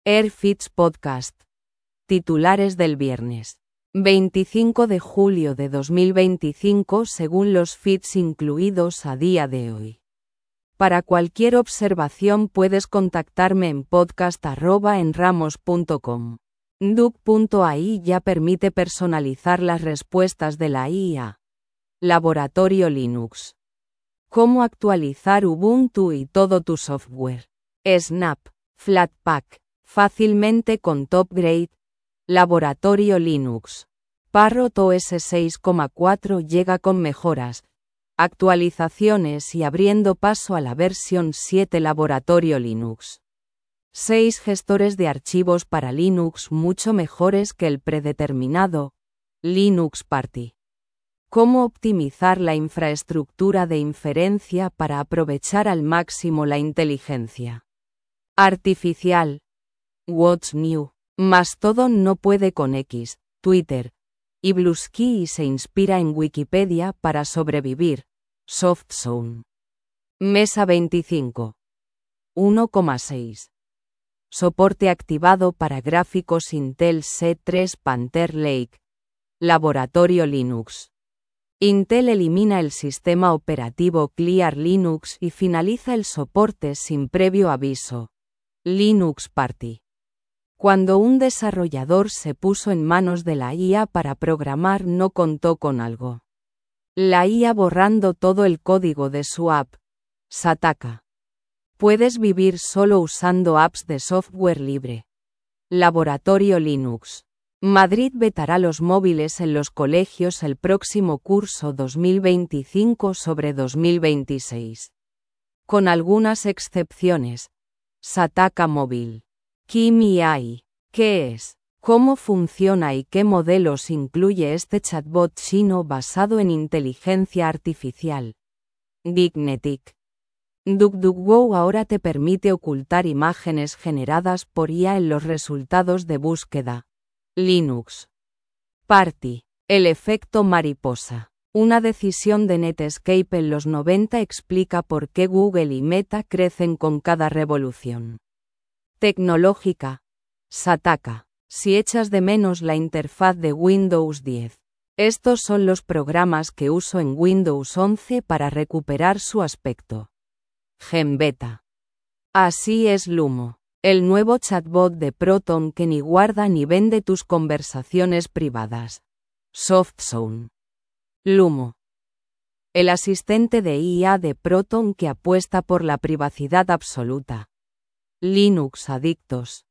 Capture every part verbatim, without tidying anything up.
Airfits Podcast. Titulares del viernes veinticinco de julio de dos mil veinticinco según los feeds incluidos a día de hoy. Para cualquier observación puedes contactarme en podcast arroba enramos punto com. Duck punto a i ya permite personalizar las respuestas de la I A. Laboratorio Linux. Cómo actualizar Ubuntu y todo tu software. Snap, Flatpak, fácilmente con TopGrade. Laboratorio Linux. Parrot O S seis punto cuatro llega con mejoras, actualizaciones y abriendo paso a la versión siete Laboratorio Linux. seis gestores de archivos para Linux mucho mejores que el predeterminado, Linux Party. Cómo optimizar la infraestructura de inferencia para aprovechar al máximo la inteligencia artificial. What's new? Mastodon no puede con X, Twitter y Bluesky y se inspira en Wikipedia para sobrevivir. SoftZone. Mesa veinticinco. uno coma seis. Soporte activado para gráficos Intel C tres Panther Lake. Laboratorio Linux. Intel elimina el sistema operativo Clear Linux y finaliza el soporte sin previo aviso. Linux Party. Cuando un desarrollador se puso en manos de la I A para programar no contó con algo. La I A borrando todo el código de su app. Sataka. Puedes vivir solo usando apps de software libre. Laboratorio Linux. Madrid vetará los móviles en los colegios el próximo curso dos mil veinticinco sobre dos mil veintiséis. Con algunas excepciones. Sataka Móvil. Kimi A I. ¿Qué es? ¿Cómo funciona y qué modelos incluye este chatbot chino basado en inteligencia artificial? Dignetic. DuckDuckGo ahora te permite ocultar imágenes generadas por I A en los resultados de búsqueda. Linux Party. El efecto mariposa. Una decisión de Netscape en los noventa explica por qué Google y Meta crecen con cada revolución tecnológica. Sataka. Si echas de menos la interfaz de Windows diez. Estos son los programas que uso en Windows once para recuperar su aspecto. Genbeta. Así es Lumo. El nuevo chatbot de Proton que ni guarda ni vende tus conversaciones privadas. SoftZone. Lumo. El asistente de I A de Proton que apuesta por la privacidad absoluta. Linux Adictos.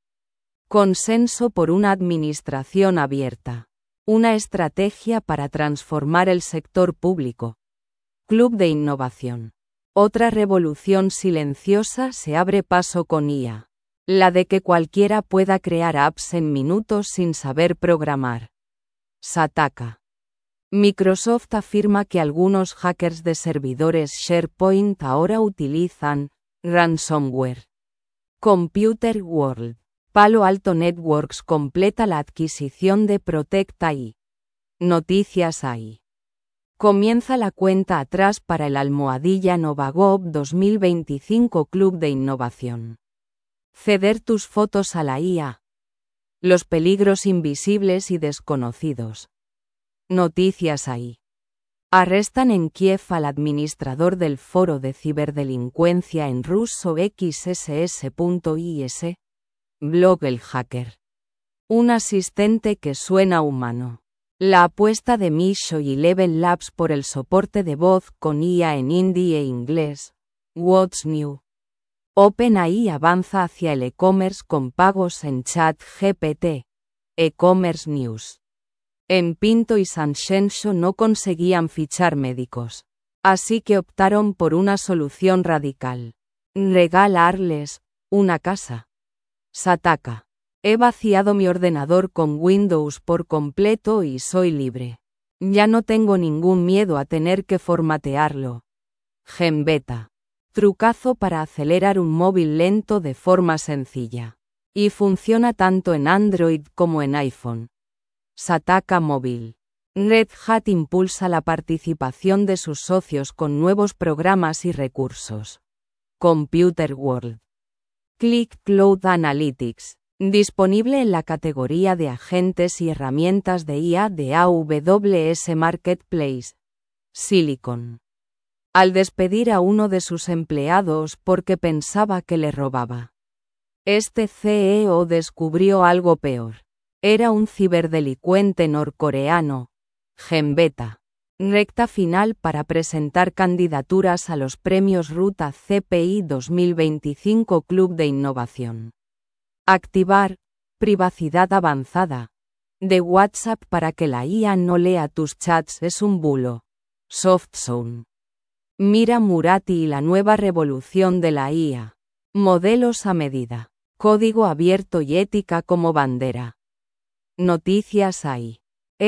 Consenso por una administración abierta. Una estrategia para transformar el sector público. Club de Innovación. Otra revolución silenciosa se abre paso con I A. La de que cualquiera pueda crear apps en minutos sin saber programar. Sataka. Microsoft afirma que algunos hackers de servidores SharePoint ahora utilizan ransomware. Computer World. Palo Alto Networks completa la adquisición de Protect A I. Noticias A I. Comienza la cuenta atrás para el almohadilla Novagov dos mil veinticinco Club de Innovación. Ceder tus fotos a la I A. Los peligros invisibles y desconocidos. Noticias A I. Arrestan en Kiev al administrador del foro de ciberdelincuencia en ruso x s s punto i s. Blog El Hacker. Un asistente que suena humano. La apuesta de Misho y Level Labs por el soporte de voz con I A en hindi e inglés. What's new? OpenAI avanza hacia el e-commerce con pagos en ChatGPT. E-commerce News. En Pinto y Sanshensho no conseguían fichar médicos. Así que optaron por una solución radical. Regalarles una casa. Sataka. He vaciado mi ordenador con Windows por completo y soy libre. Ya no tengo ningún miedo a tener que formatearlo. Genbeta. Trucazo para acelerar un móvil lento de forma sencilla. Y funciona tanto en Android como en iPhone. Sataka Móvil. Red Hat impulsa la participación de sus socios con nuevos programas y recursos. Computer World. Click Cloud Analytics. Disponible en la categoría de agentes y herramientas de I A de A W S Marketplace. Silicon. Al despedir a uno de sus empleados porque pensaba que le robaba. Este C E O descubrió algo peor. Era un ciberdelincuente norcoreano. Gembeta. Recta final para presentar candidaturas a los premios Ruta C P I dos mil veinticinco Club de Innovación. Activar privacidad avanzada de WhatsApp para que la I A no lea tus chats es un bulo. SoftZone. Mira Murati y la nueva revolución de la I A. Modelos a medida. Código abierto y ética como bandera. Noticias A I.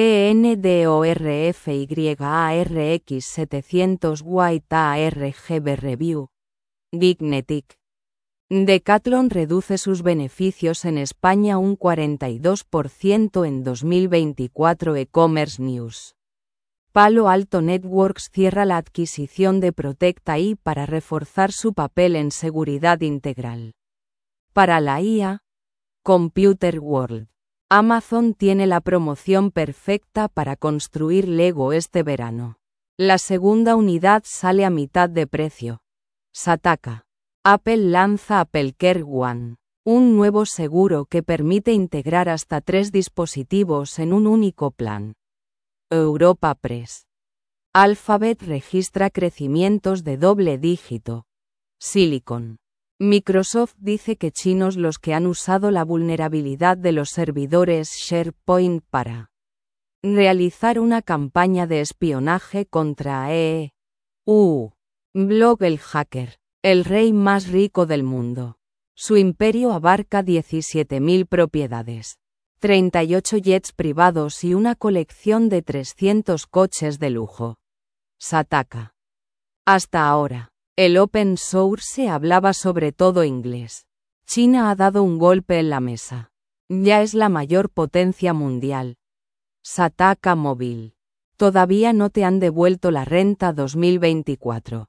ENDORFYARX setecientos White A R G B Review. Dignetic. Decathlon reduce sus beneficios en España un cuarenta y dos por ciento en dos mil veinticuatro. E-Commerce News. Palo Alto Networks cierra la adquisición de Protect A I para reforzar su papel en seguridad integral. Para la I A, Computer World. Amazon tiene la promoción perfecta para construir Lego este verano. La segunda unidad sale a mitad de precio. Sataka. Apple lanza AppleCare One, un nuevo seguro que permite integrar hasta tres dispositivos en un único plan. Europa Press. Alphabet registra crecimientos de doble dígito. Silicon. Microsoft dice que chinos los que han usado la vulnerabilidad de los servidores SharePoint para realizar una campaña de espionaje contra E U. Blog el hacker, el rey más rico del mundo. Su imperio abarca diecisiete mil propiedades, treinta y ocho jets privados y una colección de trescientos coches de lujo. Sataka. Hasta ahora, el open source hablaba sobre todo inglés. China ha dado un golpe en la mesa. Ya es la mayor potencia mundial. Sataka Móvil. Todavía no te han devuelto la renta dos mil veinticuatro.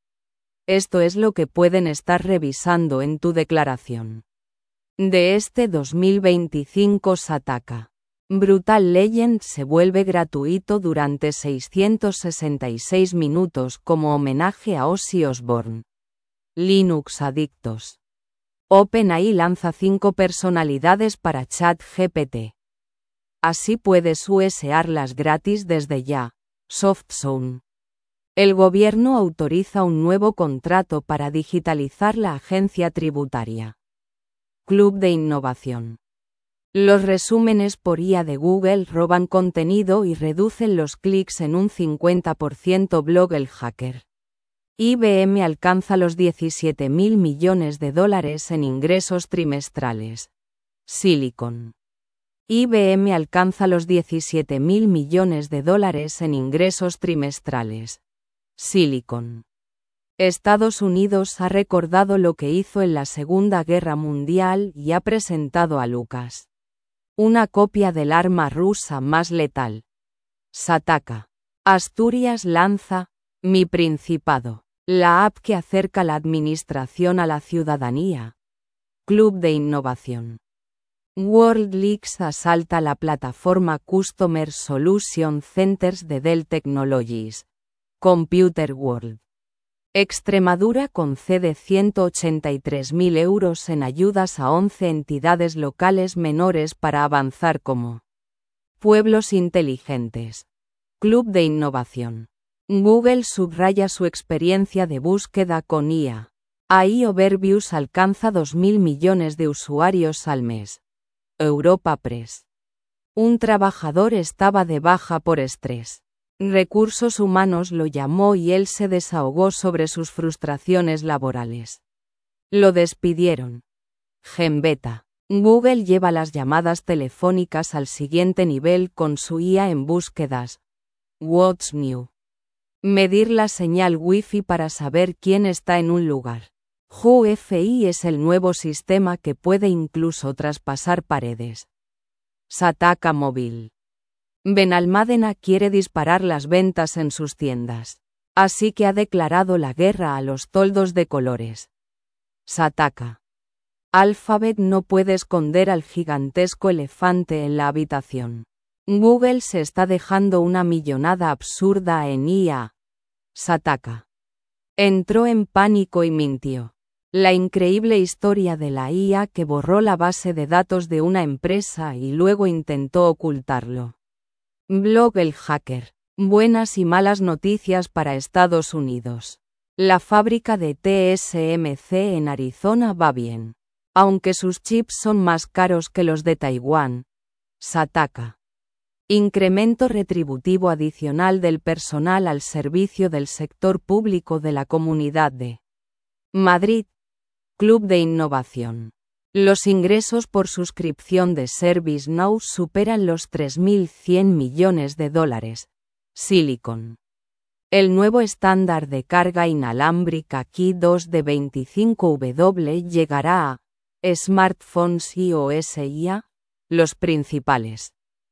Esto es lo que pueden estar revisando en tu declaración de este dos mil veinticinco. Sataka. Brutal Legend se vuelve gratuito durante seiscientos sesenta y seis minutos como homenaje a Ozzy Osbourne. Linux adictos. OpenAI lanza cinco personalidades para ChatGPT. Así puedes usarlas gratis desde ya. SoftZone. El gobierno autoriza un nuevo contrato para digitalizar la agencia tributaria. Club de Innovación. Los resúmenes por I A de Google roban contenido y reducen los clics en un cincuenta por ciento. Blog el hacker. I B M alcanza los diecisiete mil millones de dólares en ingresos trimestrales. Silicon. I B M alcanza los diecisiete mil millones de dólares en ingresos trimestrales. Silicon. Estados Unidos ha recordado lo que hizo en la Segunda Guerra Mundial y ha presentado a Lucas una copia del arma rusa más letal. Sataka. Asturias lanza Mi Principado, la app que acerca la administración a la ciudadanía. Club de Innovación. WorldLeaks asalta la plataforma Customer Solution Centers de Dell Technologies. Computer World. Extremadura concede ciento ochenta y tres mil euros en ayudas a once entidades locales menores para avanzar como pueblos inteligentes. Club de Innovación. Google subraya su experiencia de búsqueda con I A. A I Overviews alcanza dos mil millones de usuarios al mes. Europa Press. Un trabajador estaba de baja por estrés. Recursos Humanos lo llamó y él se desahogó sobre sus frustraciones laborales. Lo despidieron. Gembeta. Google lleva las llamadas telefónicas al siguiente nivel con su I A en búsquedas. What's New. Medir la señal Wi-Fi para saber quién está en un lugar. Wi F I es el nuevo sistema que puede incluso traspasar paredes. Sataka Móvil. Benalmádena quiere disparar las ventas en sus tiendas. Así que ha declarado la guerra a los toldos de colores. Sataka. Alphabet no puede esconder al gigantesco elefante en la habitación. Google se está dejando una millonada absurda en I A. Sataka entró en pánico y mintió. La increíble historia de la I A que borró la base de datos de una empresa y luego intentó ocultarlo. Blog El Hacker. Buenas y malas noticias para Estados Unidos. La fábrica de T S M C en Arizona va bien. Aunque sus chips son más caros que los de Taiwán. Sataka. Incremento retributivo adicional del personal al servicio del sector público de la Comunidad de Madrid. Club de Innovación. Los ingresos por suscripción de ServiceNow superan los tres mil cien millones de dólares. Silicon. El nuevo estándar de carga inalámbrica Qi dos de veinticinco watt llegará a smartphones iOS y a los principales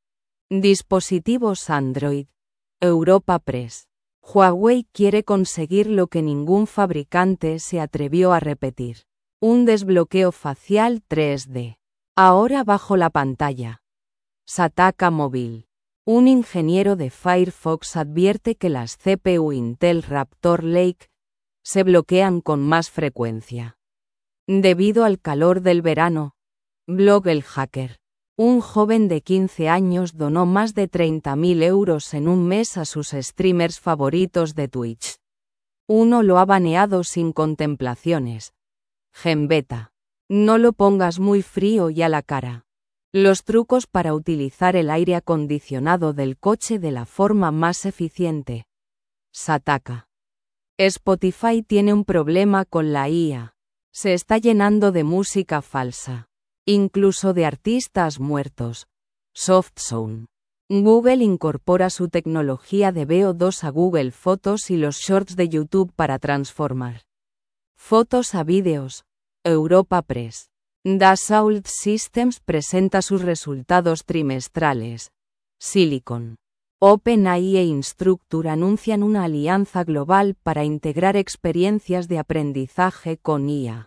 dispositivos Android. Europa Press. Huawei quiere conseguir lo que ningún fabricante se atrevió a repetir. Un desbloqueo facial tres D. Ahora bajo la pantalla. Sataka Móvil. Un ingeniero de Firefox advierte que las C P U Intel Raptor Lake se bloquean con más frecuencia. Debido al calor del verano. Blog El Hacker. Un joven de quince años donó más de treinta mil euros en un mes a sus streamers favoritos de Twitch. Uno lo ha baneado sin contemplaciones. Gembeta. No lo pongas muy frío y a la cara. Los trucos para utilizar el aire acondicionado del coche de la forma más eficiente. Sataka. Spotify tiene un problema con la I A. Se está llenando de música falsa. Incluso de artistas muertos. SoftSound. Google incorpora su tecnología de V O dos a Google Fotos y los Shorts de YouTube para transformar fotos a vídeos. Europa Press. Dassault Systems presenta sus resultados trimestrales. Silicon. OpenAI e Instructure anuncian una alianza global para integrar experiencias de aprendizaje con I A.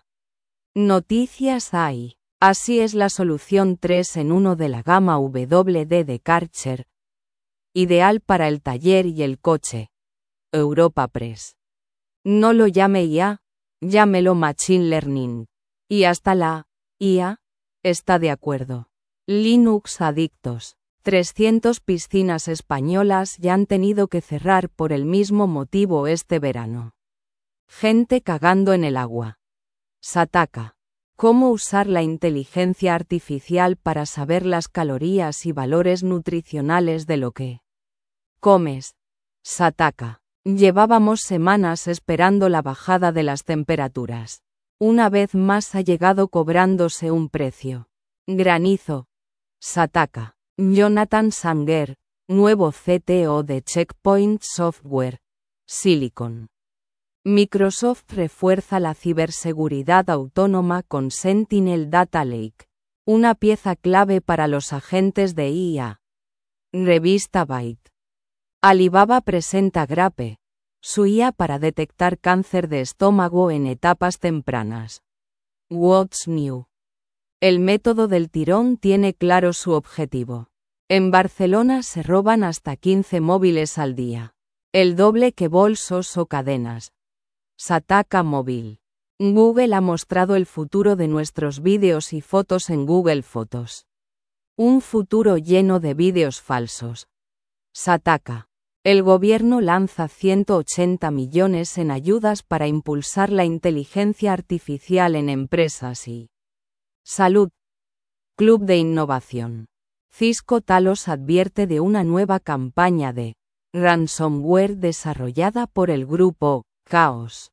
Noticias A I. Así es la solución tres en uno de la gama W D de Karcher. Ideal para el taller y el coche. Europa Press. No lo llame I A, llámelo Machine Learning. Y hasta la I A está de acuerdo. Linux adictos. trescientas piscinas españolas ya han tenido que cerrar por el mismo motivo este verano. Gente cagando en el agua. Sataka. ¿Cómo usar la inteligencia artificial para saber las calorías y valores nutricionales de lo que comes? Sataka. Llevábamos semanas esperando la bajada de las temperaturas. Una vez más ha llegado cobrándose un precio. Granizo. Sataka. Jonathan Sanger, nuevo C T O de Checkpoint Software. Silicon. Microsoft refuerza la ciberseguridad autónoma con Sentinel Data Lake, una pieza clave para los agentes de I A. Revista Byte. Alibaba presenta Grape, su I A para detectar cáncer de estómago en etapas tempranas. What's New. El método del tirón tiene claro su objetivo. En Barcelona se roban hasta quince móviles al día, el doble que bolsos o cadenas. Sataka Móvil. Google ha mostrado el futuro de nuestros vídeos y fotos en Google Fotos. Un futuro lleno de vídeos falsos. Sataka. El gobierno lanza ciento ochenta millones en ayudas para impulsar la inteligencia artificial en empresas y salud. Club de Innovación. Cisco Talos advierte de una nueva campaña de ransomware desarrollada por el grupo Chaos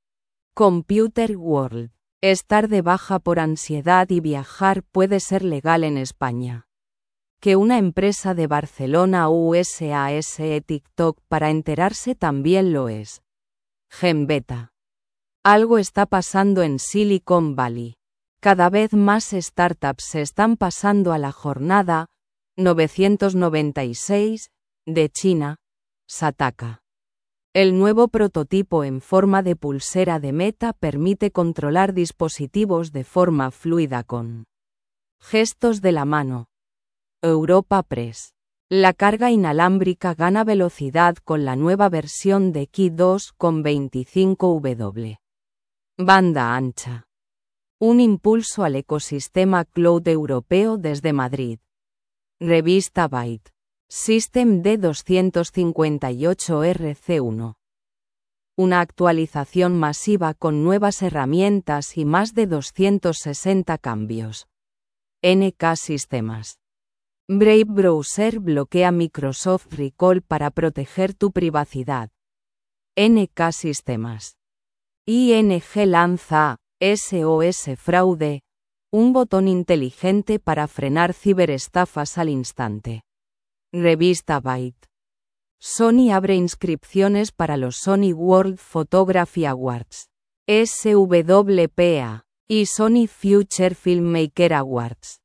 Computer World. Estar de baja por ansiedad y viajar puede ser legal en España. Que una empresa de Barcelona usa TikTok para enterarse también lo es. Gembeta. Algo está pasando en Silicon Valley. Cada vez más startups se están pasando a la jornada novecientos noventa y seis de China. Sataka. El nuevo prototipo en forma de pulsera de Meta permite controlar dispositivos de forma fluida con gestos de la mano. Europa Press. La carga inalámbrica gana velocidad con la nueva versión de Qi dos coma veinticinco watt. Banda ancha. Un impulso al ecosistema cloud europeo desde Madrid. Revista Byte. System D doscientos cincuenta y ocho R C uno. Una actualización masiva con nuevas herramientas y más de doscientos sesenta cambios. N K Sistemas. Brave Browser bloquea Microsoft Recall para proteger tu privacidad. N K Sistemas. I N G lanza S O S Fraude, un botón inteligente para frenar ciberestafas al instante. Revista Byte. Sony abre inscripciones para los Sony World Photography Awards, S W P A, y Sony Future Filmmaker Awards,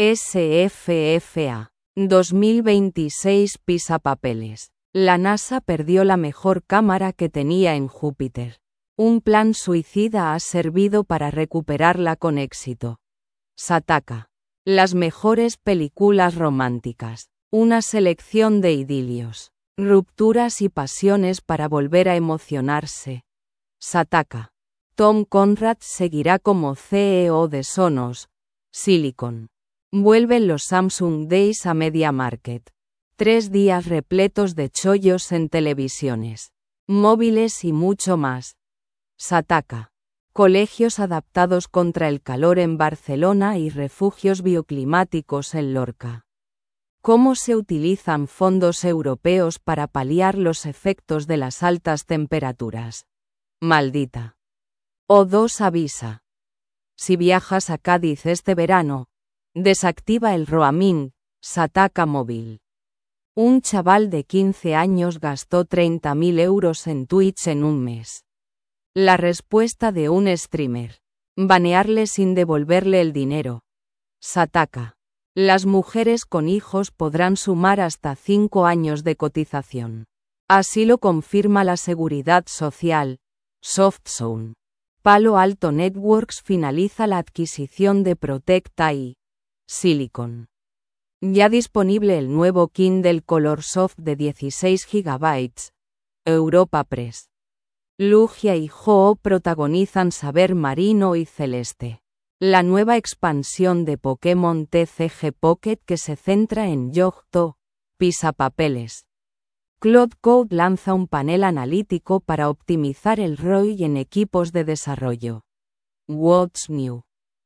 S F F A. dos mil veintiséis Pisapapeles. La NASA perdió la mejor cámara que tenía en Júpiter. Un plan suicida ha servido para recuperarla con éxito. Sataka. Las mejores películas románticas. Una selección de idilios, rupturas y pasiones para volver a emocionarse. Sataka. Tom Conrad seguirá como C E O de Sonos Silicon. Vuelven los Samsung Days a Media Market. Tres días repletos de chollos en televisiones, móviles y mucho más. Sataka. Colegios adaptados contra el calor en Barcelona y refugios bioclimáticos en Lorca. ¿Cómo se utilizan fondos europeos para paliar los efectos de las altas temperaturas? Maldita. O dos avisa. Si viajas a Cádiz este verano, desactiva el roaming, Sataka Móvil. Un chaval de quince años gastó treinta mil euros en Twitch en un mes. La respuesta de un streamer. Banearle sin devolverle el dinero. Sataka. Las mujeres con hijos podrán sumar hasta cinco años de cotización. Así lo confirma la Seguridad Social, SoftZone. Palo Alto Networks finaliza la adquisición de Protect A I. Silicon. Ya disponible el nuevo Kindle Color Soft de dieciséis gigabytes. Europa Press. Lugia y Ho protagonizan Saber Marino y Celeste. La nueva expansión de Pokémon T C G Pocket que se centra en Johto, Pisapapeles. Cloud Code lanza un panel analítico para optimizar el R O I en equipos de desarrollo. What's New?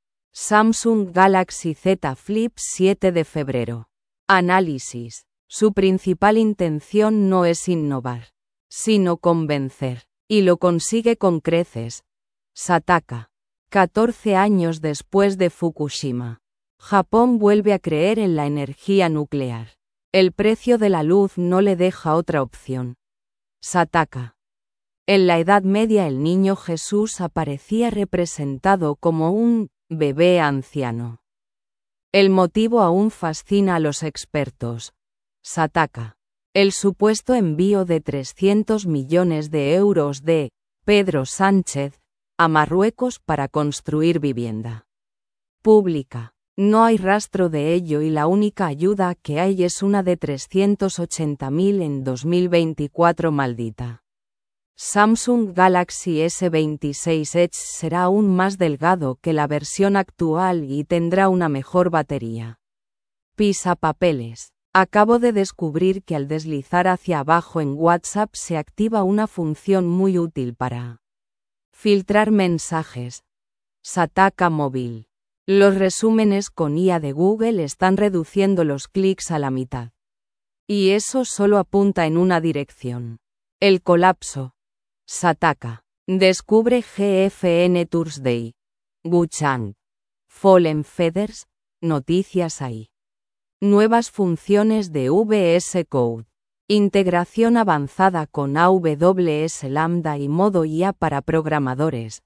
Samsung Galaxy Z Flip siete de febrero. Análisis. Su principal intención no es innovar, sino convencer. Y lo consigue con creces. Sataka. catorce años después de Fukushima. Japón vuelve a creer en la energía nuclear. El precio de la luz no le deja otra opción. Sataka. En la Edad Media el niño Jesús aparecía representado como un bebé anciano. El motivo aún fascina a los expertos. Sataka. El supuesto envío de trescientos millones de euros de Pedro Sánchez a Marruecos para construir vivienda pública. No hay rastro de ello y la única ayuda que hay es una de trescientos ochenta mil en dos mil veinticuatro maldita. Samsung Galaxy S veintiséis Edge será aún más delgado que la versión actual y tendrá una mejor batería. Pisapapeles. Acabo de descubrir que al deslizar hacia abajo en WhatsApp se activa una función muy útil para filtrar mensajes. Sataka Móvil. Los resúmenes con I A de Google están reduciendo los clics a la mitad. Y eso solo apunta en una dirección. El colapso. Sataka. Descubre G F N Thursday. Guchang. Fallen Feathers. Noticias ahí. Nuevas funciones de V S Code. Integración avanzada con A W S Lambda y modo I A para programadores.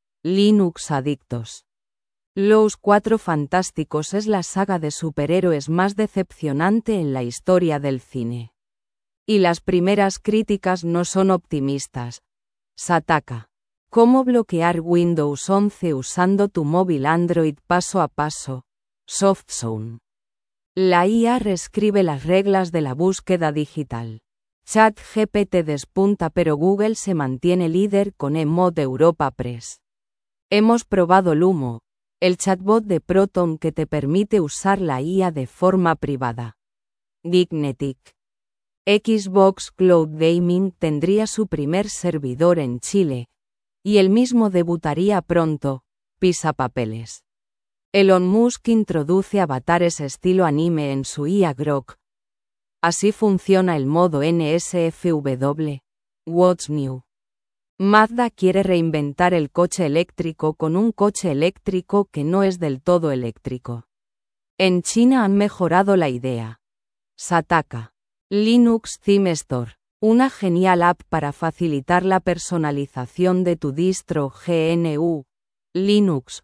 Linux adictos. Los Cuatro Fantásticos es la saga de superhéroes más decepcionante en la historia del cine. Y las primeras críticas no son optimistas. Sataka. ¿Cómo bloquear Windows once usando tu móvil Android paso a paso? SoftZone. La I A reescribe las reglas de la búsqueda digital. ChatGPT despunta pero Google se mantiene líder con eMod Europa Press. Hemos probado Lumo, el chatbot de Proton que te permite usar la I A de forma privada. Geeknetic. Xbox Cloud Gaming tendría su primer servidor en Chile, y el mismo debutaría pronto. Pisapapeles. Elon Musk introduce avatares estilo anime en su I A Grok. Así funciona el modo N S F W. What's new? Mazda quiere reinventar el coche eléctrico con un coche eléctrico que no es del todo eléctrico. En China han mejorado la idea. Sataka. Linux Theme Store. Una genial app para facilitar la personalización de tu distro G N U. Linux.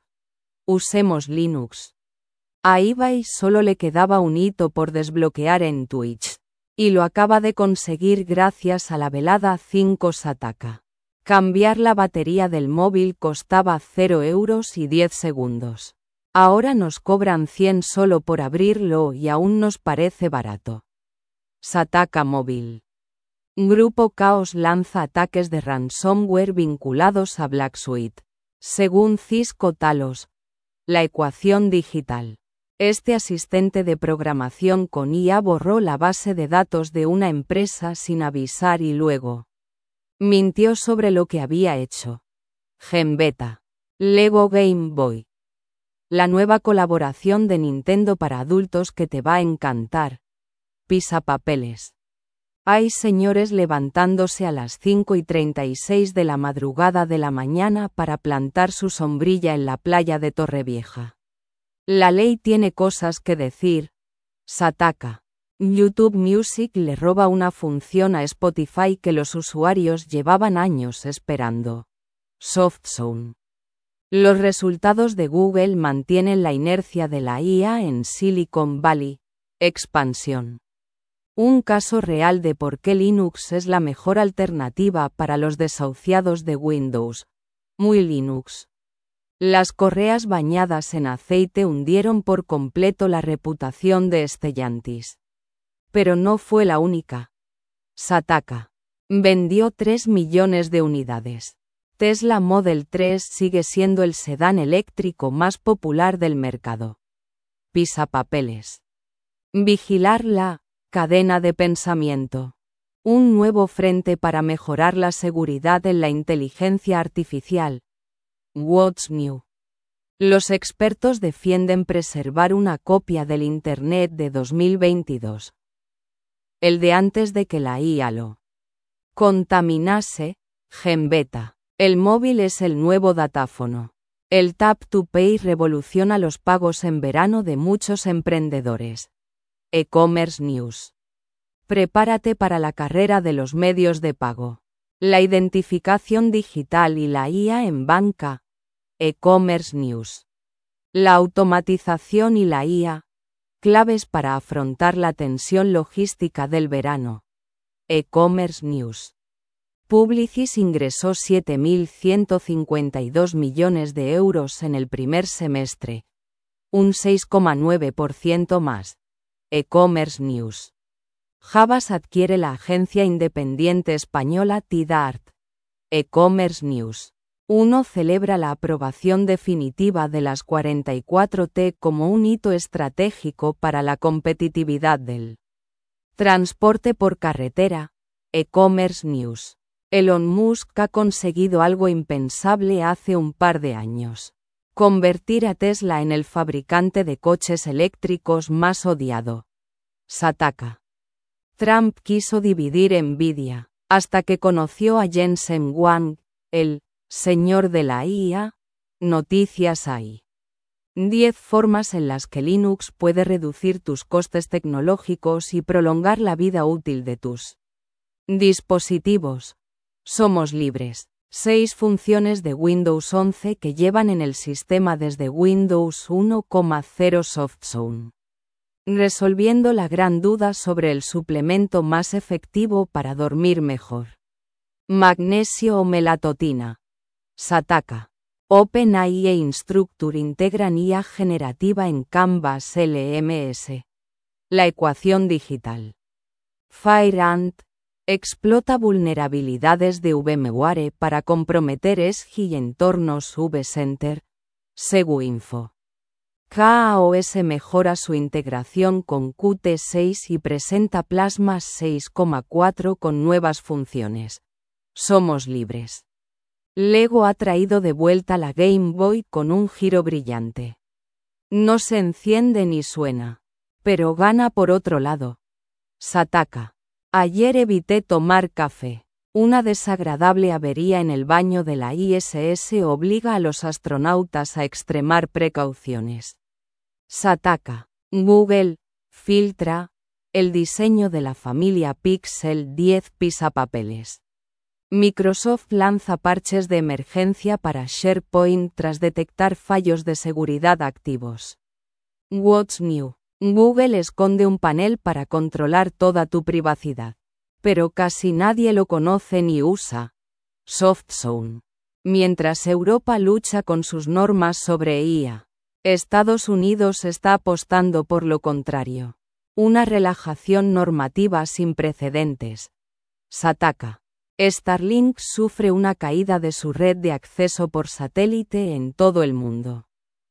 Usemos Linux. A Ibai solo le quedaba un hito por desbloquear en Twitch. Y lo acaba de conseguir gracias a la velada cinco Sataka. Cambiar la batería del móvil costaba cero euros y diez segundos. Ahora nos cobran cien solo por abrirlo y aún nos parece barato. Sataka Móvil. Grupo Chaos lanza ataques de ransomware vinculados a Black Suite. Según Cisco Talos. La ecuación digital. Este asistente de programación con I A borró la base de datos de una empresa sin avisar y luego mintió sobre lo que había hecho. Genbeta. Lego Game Boy. La nueva colaboración de Nintendo para adultos que te va a encantar. Pisapapeles. Hay señores levantándose a las cinco y treinta y seis de la madrugada de la mañana para plantar su sombrilla en la playa de Torrevieja. La ley tiene cosas que decir. Sataka. YouTube Music le roba una función a Spotify que los usuarios llevaban años esperando. SoftZone. Los resultados de Google mantienen la inercia de la I A en Silicon Valley. Expansión. Un caso real de por qué Linux es la mejor alternativa para los desahuciados de Windows. Muy Linux. Las correas bañadas en aceite hundieron por completo la reputación de Stellantis. Pero no fue la única. Sataka. Vendió tres millones de unidades. Tesla Model tres sigue siendo el sedán eléctrico más popular del mercado. Pisapapeles. Vigilar la cadena de pensamiento. Un nuevo frente para mejorar la seguridad en la inteligencia artificial. What's new? Los expertos defienden preservar una copia del Internet de dos mil veintidós. El de antes de que la I A lo contaminase. Genbeta. El móvil es el nuevo datáfono. El Tap to Pay revoluciona los pagos en verano de muchos emprendedores. E-commerce News. Prepárate para la carrera de los medios de pago. La identificación digital y la I A en banca. E-commerce News. La automatización y la I A. Claves para afrontar la tensión logística del verano. E-commerce News. Publicis ingresó siete mil ciento cincuenta y dos millones de euros en el primer semestre. Un seis coma nueve por ciento más. E-commerce News. Havas adquiere la agencia independiente española Tidart. E-commerce News. Uno celebra la aprobación definitiva de las cuarenta y cuatro T como un hito estratégico para la competitividad del transporte por carretera. E-commerce News. Elon Musk ha conseguido algo impensable hace un par de años. Convertir a Tesla en el fabricante de coches eléctricos más odiado. Sataka. Trump quiso dividir Nvidia, hasta que conoció a Jensen Huang, el señor de la I A. Noticias hay. diez formas en las que Linux puede reducir tus costes tecnológicos y prolongar la vida útil de tus dispositivos. Somos libres. seis funciones de Windows once que llevan en el sistema desde Windows uno punto cero SoftZone. resolviendo la gran duda sobre el suplemento más efectivo para dormir mejor. Magnesio o melatonina. Sataka. OpenAI e Instructure integran I A generativa en Canvas L M S. La ecuación digital. FireAnt explota vulnerabilidades de VMware para comprometer E S G I y entornos vCenter. SeguInfo. K A O S mejora su integración con Qt seis y presenta Plasma seis punto cuatro con nuevas funciones. Somos libres. Lego ha traído de vuelta la Game Boy con un giro brillante. No se enciende ni suena, pero gana por otro lado. Sataka. Ayer evité tomar café. Una desagradable avería en el baño de la I S S obliga a los astronautas a extremar precauciones. Sataka. Google filtra el diseño de la familia Pixel diez pisapapeles. Microsoft lanza parches de emergencia para SharePoint tras detectar fallos de seguridad activos. What's new? Google esconde un panel para controlar toda tu privacidad, pero casi nadie lo conoce ni usa. SoftZone. Mientras Europa lucha con sus normas sobre I A, Estados Unidos está apostando por lo contrario. Una relajación normativa sin precedentes. Sataka. Starlink sufre una caída de su red de acceso por satélite en todo el mundo.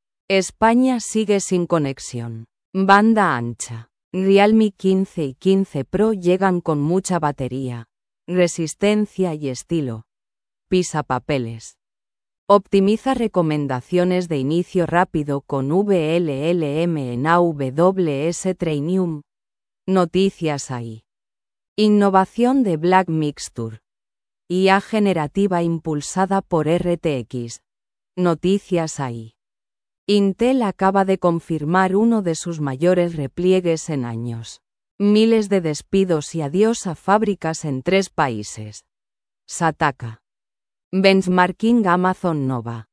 España sigue sin conexión. Banda ancha. Realme quince y quince Pro llegan con mucha batería, resistencia y estilo. Pisapapeles. Optimiza recomendaciones de inicio rápido con V L L M en A W S Trainium. Noticias A I. Innovación de Black Mixture. I A generativa impulsada por R T X. Noticias A I. Intel acaba de confirmar uno de sus mayores repliegues en años. Miles de despidos y adiós a fábricas en tres países. Sataka. Benchmarking Amazon Nova.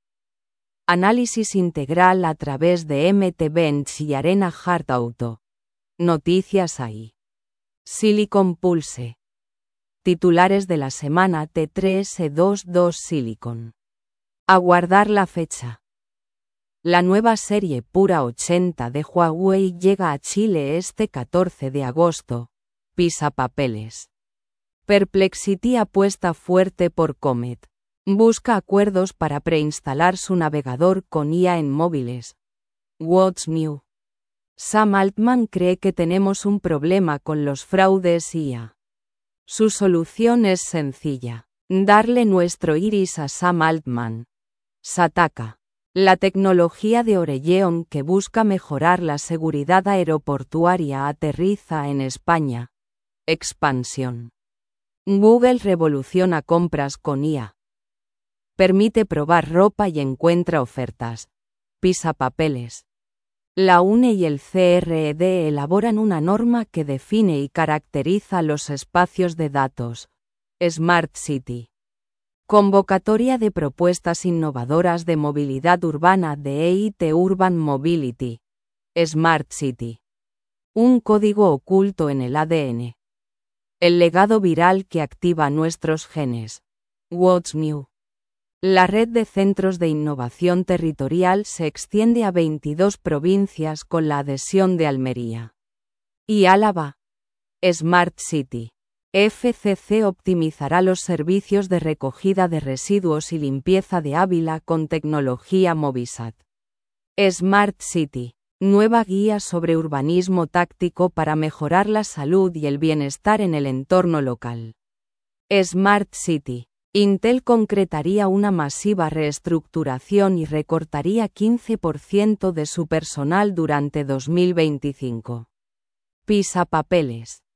Análisis integral a través de M T Bench y Arena Hard Auto. Noticias A I. Silicon Pulse. Titulares de la semana T tres E veintidos Silicon. Aguardar la fecha. La nueva serie Pura ochenta de Huawei llega a Chile este catorce de agosto. Pisapapeles. Perplexity apuesta fuerte por Comet. Busca acuerdos para preinstalar su navegador con I A en móviles. What's new? Sam Altman cree que tenemos un problema con los fraudes I A. Su solución es sencilla. Darle nuestro iris a Sam Altman. Sataka. La tecnología de Orelleon que busca mejorar la seguridad aeroportuaria aterriza en España. Expansión. Google revoluciona compras con I A. Permite probar ropa y encuentra ofertas. Pisapapeles. La U N E y el C R E D elaboran una norma que define y caracteriza los espacios de datos. Smart City. Convocatoria de propuestas innovadoras de movilidad urbana de E I T Urban Mobility. Smart City. Un código oculto en el A D N. El legado viral que activa nuestros genes. What's new? La red de centros de innovación territorial se extiende a veintidós provincias con la adhesión de Almería y Álava. Smart City. F C C optimizará los servicios de recogida de residuos y limpieza de Ávila con tecnología Movisat. Smart City. Nueva guía sobre urbanismo táctico para mejorar la salud y el bienestar en el entorno local. Smart City. Intel concretaría una masiva reestructuración y recortaría quince por ciento de su personal durante dos mil veinticinco. Pisapapeles.